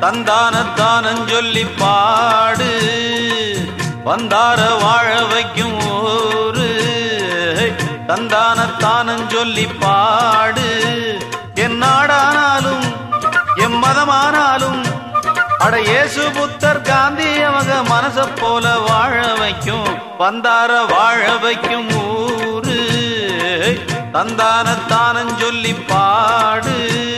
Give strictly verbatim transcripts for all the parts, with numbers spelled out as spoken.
தந்தானத்தானஞ்சொல்லி பாடு வந்தார வாழ வைக்கும் ஊரு. தந்தானத்தானஞ்சொல்லி பாடு என் நாடானாலும் எம் மதமானாலும் அட இயேசு புத்தர் காந்தி அவங்க மனச போல வாழ வைக்கும் வந்தார வாழ வைக்கும் ஊரு. தந்தானத்தானஞ்சொல்லி பாடு.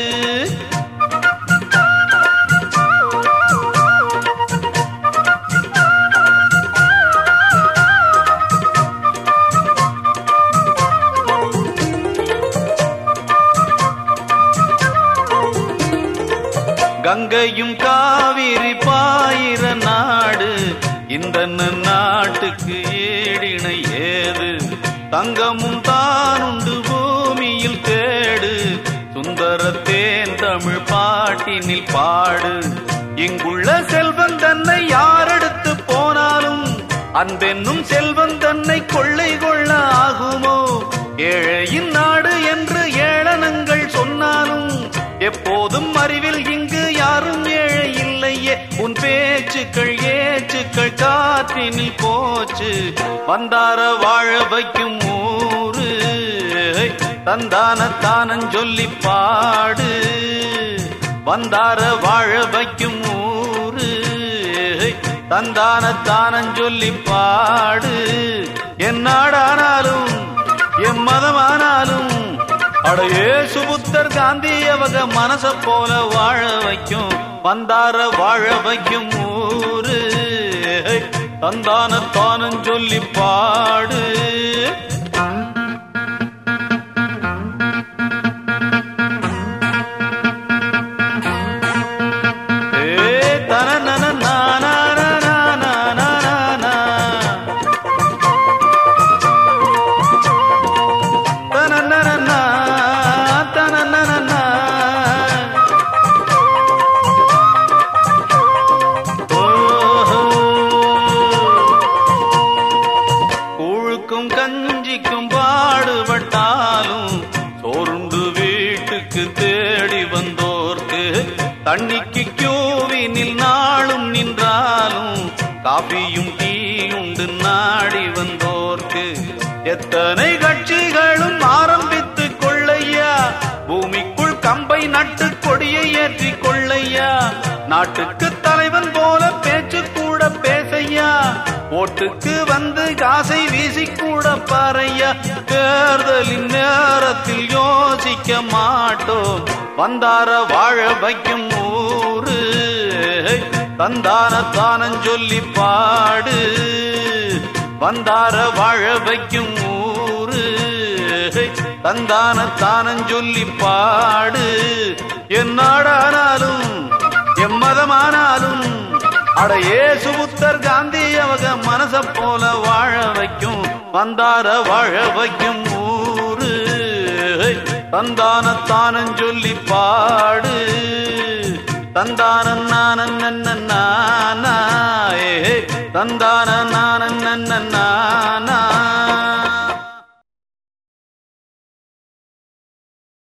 கங்கையும் காவிரி பாயிர நாடு இந்த நாட்டுக்கு ஏடினை ஏது. தங்கமும் தானுண்டு பூமியில் தேடு சுந்தரத்தேன் தமிழ் பாட்டினில் பாடு. இங்குள்ள செல்வன் தன்னை யாரெடுத்து போனாலும் அன்பென்னும் செல்வன் தன்னை கொள்ளை கொள்ள ஆகுமோ? ஏழையின் நாடு என்று ஏளனங்கள் சொன்னாலும் எப்போதும் அறிவில் இங்கு யாரும் ஏழை இல்லையே. உன் பேச்சுக்கள் ஏச்சுக்கள் காற்றினில் போச்சு வந்தார வாழ வைக்கும் ஊரு. தந்தானத்தானஞ்சொல்லி பாடு வந்தார வாழ வைக்கும் ஊரு. தந்தானத்தானஞ்சொல்லி பாடு என் நாடானாலும் எம் மதமானாலும் அட இயேசு புத்தர் காந்தி அவங்க மனச போல வாழ வைக்கும் வந்தார வாழ வைக்கும் ஊரு. தந்தானத்தானஞ்சொல்லி பாடு. கஞ்சிக்கும் பாடுபட்டாலும் சோர்ந்து வீட்டுக்கு தேடி வந்தோர்க்கு தண்ணிக்கு கியூவினில் நாளும் நின்றாலும் காபியும் டீயுண்டு நாடி வந்தோர்க்கு எத்தனை கட்சிகளும் ஆரம்பித்து கொள்ளையா. பூமிக்குள் கம்பை நட்டு கொடியை ஏற்றி கொள்ளையா. நாட்டுக்கு தலைவன் போல பேச்சு கூட பேசையா. ஓட்டுக்கு வந்து காசை வீசி கூட பாறையா. தேர்தலின் நேரத்தில் யோசிக்க மாட்டோம் வந்தார வாழ வைக்கும் ஊரு. தந்தானத்தானஞ்சொல்லி பாடு வந்தார வாழ வைக்கும் ஊரு. தந்தானத்தானஞ்சொல்லி பாடு என் நாடானாலும் எம் மதமானாலும் அட இயேசு புத்தர் காந்தி அவங்க மனச போல வாழ வைக்கும் வந்தார வாழ வைக்கும் ஊரு. தந்தானத்தானஞ்சொல்லி பாடு தந்தான நான நானா தந்தான நான நானா